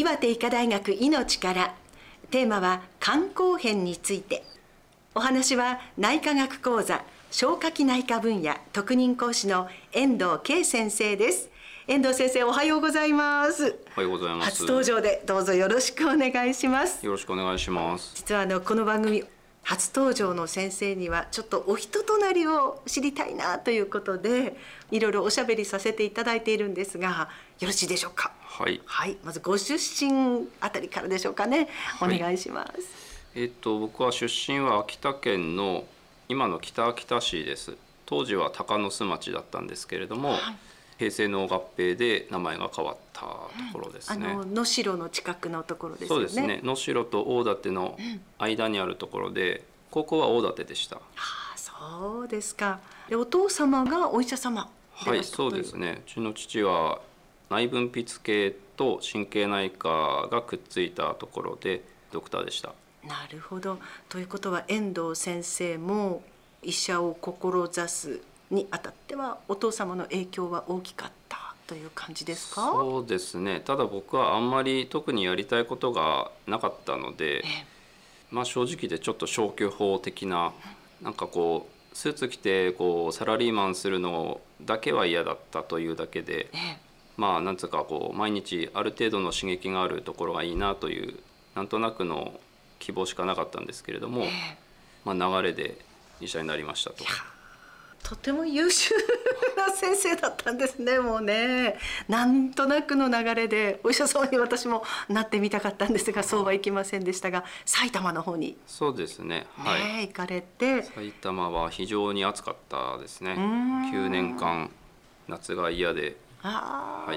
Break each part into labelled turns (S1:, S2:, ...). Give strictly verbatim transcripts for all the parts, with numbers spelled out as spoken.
S1: 岩手医科大学いのちから。テーマは肝硬変について。お話は内科学講座消化器内科分野特任講師の遠藤圭先生です。遠藤先生、おはようございます。
S2: おはようございます。
S1: 初登場でどうぞよろしくお願いします。
S2: よろしくお願いします。
S1: 実はあのこの番組初登場の先生にはちょっとお人となりを知りたいなということで、いろいろおしゃべりさせていただいているんですが、よろしいでしょうか。
S2: はい、
S1: はい、まずご出身あたりからでしょうかね、お願いします。はい、
S2: えっと僕は出身は秋田県の今の北秋田市です。当時は鷹巣町だったんですけれども、はい、平成の合併で名前が変わったところですね。
S1: うん、あの能代の近くのところですよね。
S2: そうですね。能代と大館の間にあるところで、高校は大館でした。
S1: はあ、そうですか。で、お父様がお医者様。
S2: はい、そうですね。うちの父は内分泌系と神経内科がくっついたところでドクターでした。
S1: なるほど。ということは遠藤先生も医者を志すにあたってはお父様の影響は大きかったという感じですか？
S2: そうですね。ただ僕はあんまり特にやりたいことがなかったので、ええ、まあ正直でちょっと消去法的な、なんかこうスーツ着てこうサラリーマンするのだけは嫌だったというだけで、ええ、まあなんつうかこう毎日ある程度の刺激があるところがいいなというなんとなくの希望しかなかったんですけれども、ええ、まあ流れで医者になりましたと。
S1: とても優秀な先生だったんですね。もうね、なんとなくの流れでお医者様に私もなってみたかったんですが、そうはいきませんでしたが、埼玉の方に
S2: そうですね、はい、
S1: ね、行かれて。
S2: 埼玉は非常に暑かったですね。きゅうねんかん夏が嫌で、はい、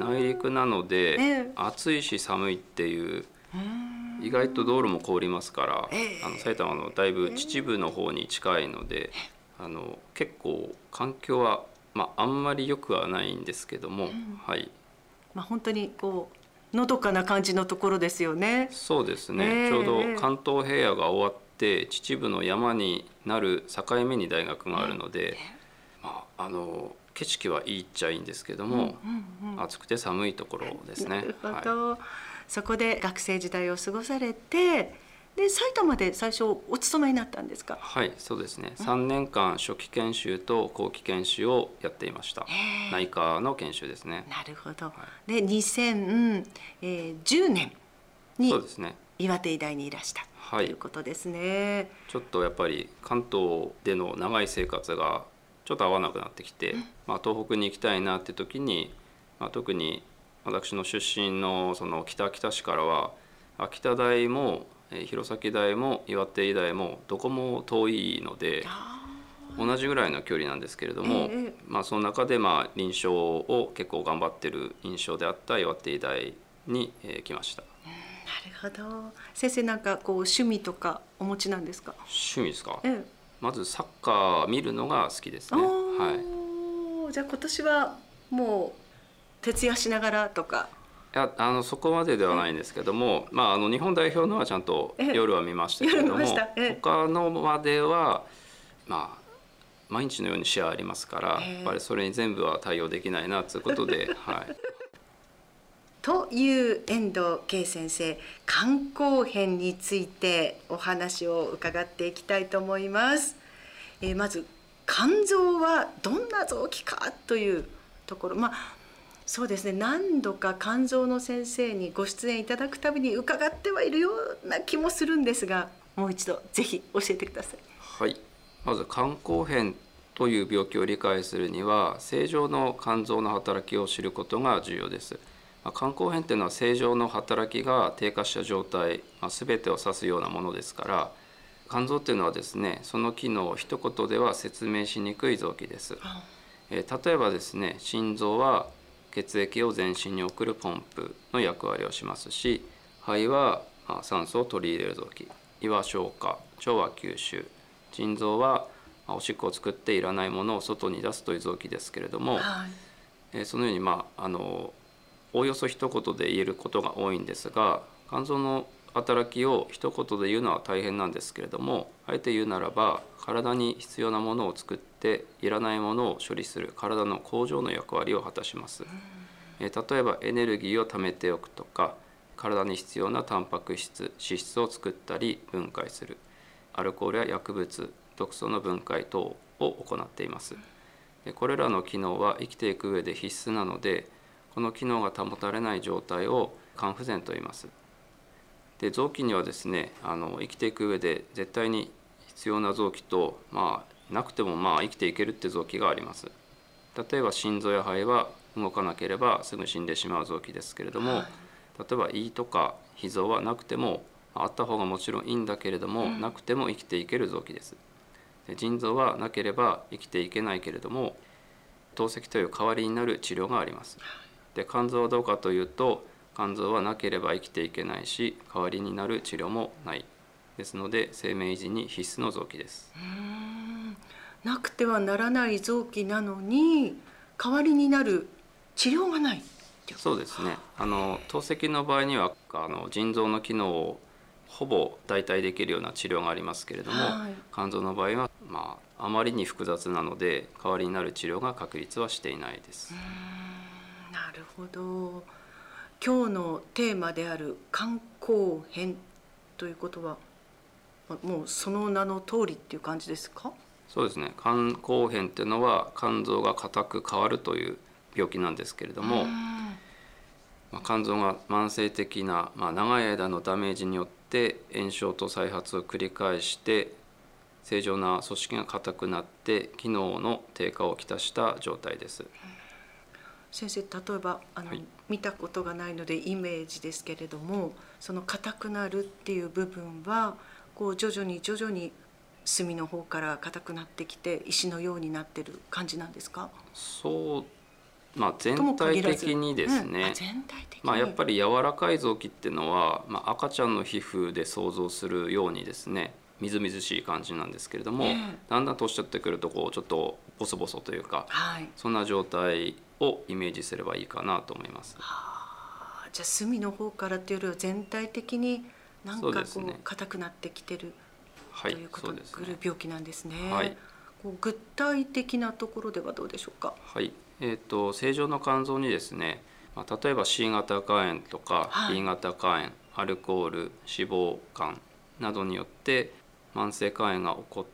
S2: 内陸なので、ええ、暑いし寒いっていう、意外と道路も凍りますから、ええ、あの埼玉のだいぶ秩父の方に近いので、あの結構環境は、まあ、あんまり良くはないんですけども、うん、はい、
S1: まあ、本当にこうのどかな感じのところですよね。
S2: そうですね、えー、ちょうど関東平野が終わって秩父の山になる境目に大学があるので、えーまあ、あの景色はいいっちゃいいんですけども、うんうんうん、暑くて寒いところですね。
S1: なるほど、はい、そこで学生時代を過ごされて、で埼玉で最初お勤めになったんですか？
S2: はい、そうですね。さんねんかん初期研修と後期研修をやっていました。内科の研修ですね。
S1: なるほど。はい、でにせんじゅうねんに岩手医大にいらした、はい、ということですね。
S2: ちょっとやっぱり関東での長い生活がちょっと合わなくなってきて、うん、まあ、東北に行きたいなって時に、まあ、特に私の出身のその北秋田市からは秋田大も弘前大も岩手医大もどこも遠いので同じぐらいの距離なんですけれども、えーまあ、その中でまあ臨床を結構頑張ってる印象であった岩手医大に来ました。
S1: なるほど。先生、なんかこう趣味とかお持ちなんですか？
S2: 趣味ですか、
S1: えー、
S2: まずサッカー見るのが好きですね。はい、
S1: じゃあ今年はもう徹夜しながらとか？
S2: いや、あのそこまでではないんですけども、まあ、あの日本代表のはちゃんと夜は見ましたけれども、他のまでは、まあ、毎日のように試合ありますから、やっぱりそれに全部は対応できないなということで。はい、
S1: という遠藤圭先生、肝硬変についてお話を伺っていきたいと思います。えー、まず肝臓はどんな臓器かというところ、まあそうですね、何度か肝臓の先生にご出演いただくたびに伺ってはいるような気もするんですが、もう一度ぜひ教えてください。
S2: はい、まず肝硬変という病気を理解するには正常の肝臓の働きを知ることが重要です。まあ、肝硬変というのは正常の働きが低下した状態、まあ、全てを指すようなものですから、肝臓というのはですね、その機能を一言では説明しにくい臓器です。えー、例えばですね、心臓は血液を全身に送るポンプの役割をしますし、肺は酸素を取り入れる臓器、胃は消化、腸は吸収、腎臓はおしっこを作っていらないものを外に出すという臓器ですけれども、はい、えそのように、まあ、あのおおよそ一言で言えることが多いんですが、肝臓の働きを一言で言うのは大変なんですけれども、あえて言うならば体に必要なものを作っていらないものを処理する体の工場の役割を果たします。え例えばエネルギーを貯めておくとか体に必要なタンパク質脂質を作ったり分解する。アルコールや薬物毒素の分解等を行っています。でこれらの機能は生きていく上で必須なので、この機能が保たれない状態を肝不全と言います。で臓器にはですね、あの生きていく上で絶対に必要な臓器と、まあ、なくてもまあ生きていけるって臓器があります。例えば心臓や肺は動かなければすぐ死んでしまう臓器ですけれども、はい、例えば胃とか脾臓はなくても、あった方がもちろんいいんだけれども、うん、なくても生きていける臓器です。で腎臓はなければ生きていけないけれども、透析という代わりになる治療があります。で肝臓はどうかというと、肝臓はなければ生きていけないし、代わりになる治療もない。ですので生命維持に必須の臓器です。
S1: うーん、なくてはならない臓器なのに代わりになる治療がない。
S2: そうですね。あの透析の場合にはあの腎臓の機能をほぼ代替できるような治療がありますけれども、はい、肝臓の場合は、まあ、あまりに複雑なので代わりになる治療が確立はしていないです。
S1: うーん、なるほど。今日のテーマである肝硬変ということはもうその名の通りっていう感じですか？
S2: そうですね。肝硬変っていうのは肝臓が硬く変わるという病気なんですけれども、まあ、肝臓が慢性的な、まあ、長い間のダメージによって炎症と再発を繰り返して正常な組織が硬くなって機能の低下をきたした状態です。
S1: 先生、例えばあの、はい、見たことがないのでイメージですけれども、その硬くなるっていう部分はこう徐々に徐々に隅の方から硬くなってきて石のようになってる感じなんですか？
S2: そう、まあ、全体的にですね、うん、あ全体的にまあ、やっぱり柔らかい臓器っていうのは、まあ、赤ちゃんの皮膚で想像するようにですね、みずみずしい感じなんですけれども、えー、だんだん年取ってくるとこうちょっとボソボソというか、はい、そんな状態をイメージすればいいかなと思います。
S1: はあ、じゃあ隅の方からっていうよりは全体的になんかこう硬くなってきてる、はい、ということがくる病気なんですね。はい、こう具体的なところではどうでしょうか？
S2: はい、えーと、正常な肝臓にですね、まあ、例えば シー 型肝炎とか ビー 型肝炎、はい、アルコール、脂肪肝などによって慢性肝炎が起こって、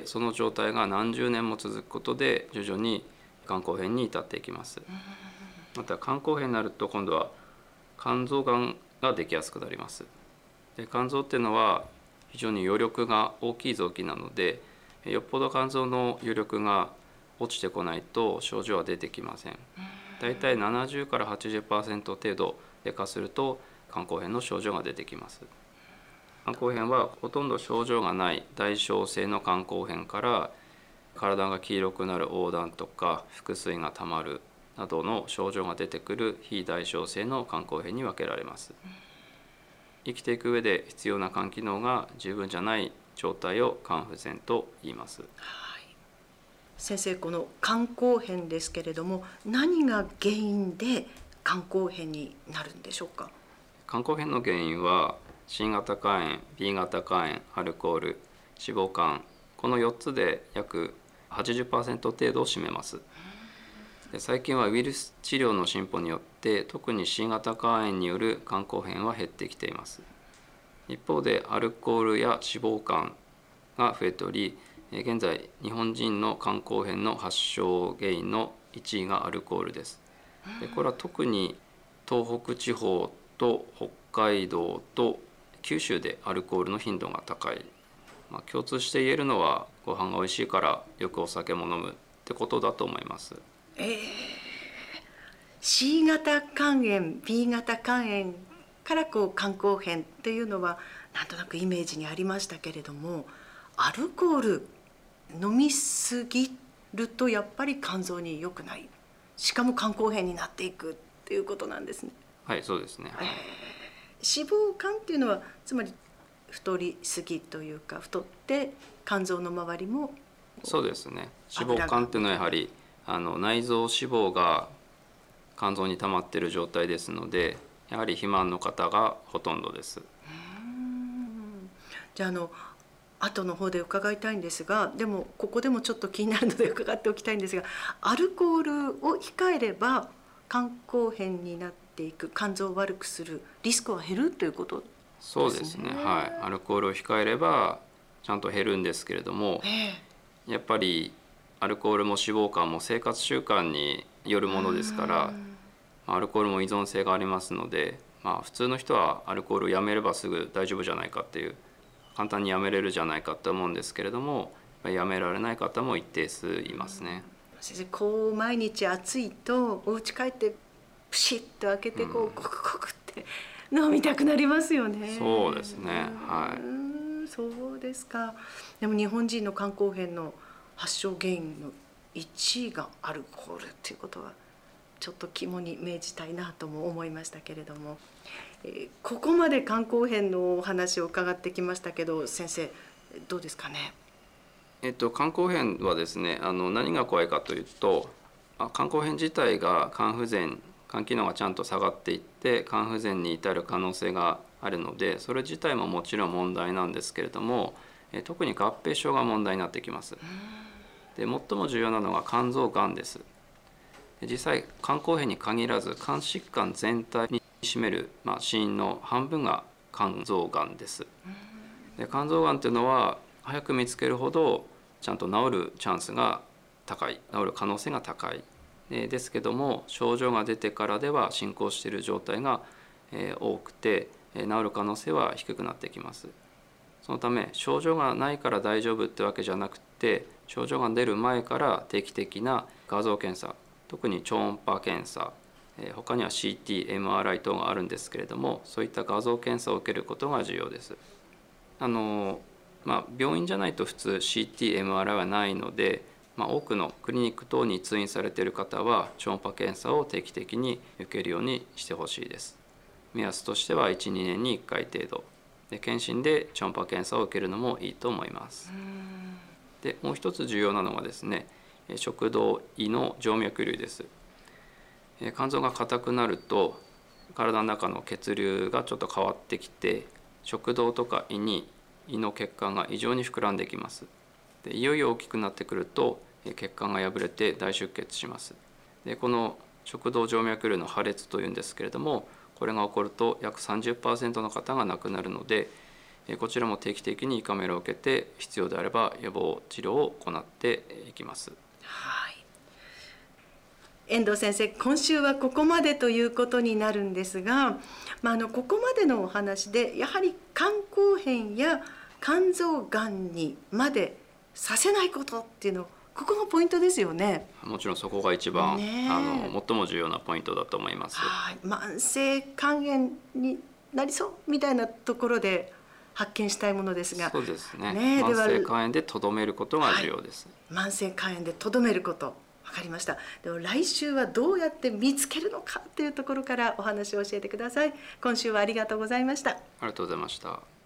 S2: その状態が何十年も続くことで徐々に肝硬変に至っていきます。また肝硬変になると今度は肝臓がんができやすくなります。で肝臓っていうのは非常に余力が大きい臓器なので、よっぽど肝臓の余力が落ちてこないと症状は出てきません。だいたいななじゅうからはちじゅっパーセント程度低下すると肝硬変の症状が出てきます。肝硬変はほとんど症状がない代償性の肝硬変から、体が黄色くなる黄疸とか腹水がたまるなどの症状が出てくる非代償性の肝硬変に分けられます。生きていく上で必要な肝機能が十分じゃない状態を肝不全と言います。
S1: はい、先生、この肝硬変ですけれども、何が原因で肝硬変になるんでしょうか？
S2: 肝硬変の原因は シー 型肝炎、ビー 型肝炎、アルコール、脂肪肝、このよっつで約はちじゅっパーセント程度を占めます。で最近はウイルス治療の進歩によって特に シー 型肝炎による肝硬変は減ってきています。一方でアルコールや脂肪肝が増えており、現在日本人の肝硬変の発症原因のいちいがアルコールです。でこれは特に東北地方と北海道と九州でアルコールの頻度が高い。まあ、共通して言えるのはご飯が美味しいからよくお酒も飲むってことだと思います。
S1: えー、シー 型肝炎、ビー 型肝炎からこう肝硬変っていうのはなんとなくイメージにありましたけれども、アルコール飲みすぎるとやっぱり肝臓に良くない、しかも肝硬変になっていくっていうことなんですね。
S2: はい、そうですね。
S1: えー、脂肪肝っていうのはつまり太りすぎというか、太って肝臓の周りも
S2: そうですね。脂肪肝っていうのはやはりあの内臓脂肪が肝臓に溜まっている状態ですので、やはり肥満の方がほとんどです。うー
S1: ん、じゃあ、あの後の方で伺いたいんですが、でもここでもちょっと気になるので伺っておきたいんですが、アルコールを控えれば肝硬変になっっていく、肝臓を悪くするリスクは減るということですね。
S2: そうですね、はい、アルコールを控えればちゃんと減るんですけれども、
S1: え
S2: やっぱりアルコールも脂肪肝も生活習慣によるものですから、アルコールも依存性がありますので、まあ、普通の人はアルコールをやめればすぐ大丈夫じゃないかっていう、簡単にやめれるじゃないかと思うんですけれども、やめられない方も一定数いますね。
S1: 先生、こう毎日暑いとお家帰ってプシッと開けてこう、うん、コクコクって飲みたくなりますよね。
S2: そうですね、はい。
S1: うん、そうですか。でも日本人の肝硬変の発症原因のいちいがアルコールっていうことはちょっと肝に銘じたいなとも思いましたけれども、えー、ここまで肝硬変のお話を伺ってきましたけど、先生どうですかね。
S2: えっと、肝硬変はですね、あの何が怖いかというと、肝硬変自体が肝不全、肝機能がちゃんと下がっていって肝不全に至る可能性があるので、それ自体ももちろん問題なんですけれども、え特に合併症が問題になってきます。で、最も重要なのが肝臓がんです。実際肝硬変に限らず肝疾患全体に占める、まあ、死因の半分が肝臓がんです。で、肝臓がんというのは早く見つけるほどちゃんと治るチャンスが高い、治る可能性が高い。で、ですけども症状が出てからでは進行している状態が、えー、多くて、えー、治る可能性は低くなってきます。そのため症状がないから大丈夫ってわけじゃなくて、症状が出る前から定期的な画像検査、特に超音波検査、えー、他には シーティー、エムアールアイ 等があるんですけれども、そういった画像検査を受けることが重要です。あのまあ、病院じゃないと普通 シーティー、エムアールアイ はないので、まあ、多くのクリニック等に通院されている方は超音波検査を定期的に受けるようにしてほしいです。目安としてはいち、にねんにいっかい程度で、検診で超音波検査を受けるのもいいと思います。で、もう一つ重要なのがですね、食道、胃の静脈瘤です。肝臓が硬くなると体の中の血流がちょっと変わってきて、食道とか胃に胃の血管が異常に膨らんできます。で、いよいよ大きくなってくると血管が破れて大出血します。で、この食道静脈瘤の破裂というんですけれども、これが起こると約 さんじゅっパーセント の方が亡くなるので、こちらも定期的に胃カメラを受けて必要であれば予防治療を行っていきます。
S1: はい、遠藤先生、今週はここまでということになるんですが、まあ、あのここまでのお話でやはり肝硬変や肝臓がんにまでさせないことっていうの、ここがポイントですよね。
S2: もちろんそこが一番、ね、あの最も重要なポイントだと思います。
S1: はい、慢性肝炎になりそうみたいなところで発見したいものですが、
S2: そうですね。ね、慢性肝炎でとどめることが重要です。
S1: はい、慢性肝炎でとどめること、分かりました。でも来週はどうやって見つけるのかというところからお話を教えてください。今週はありがとうございました。あ
S2: りがとうございました。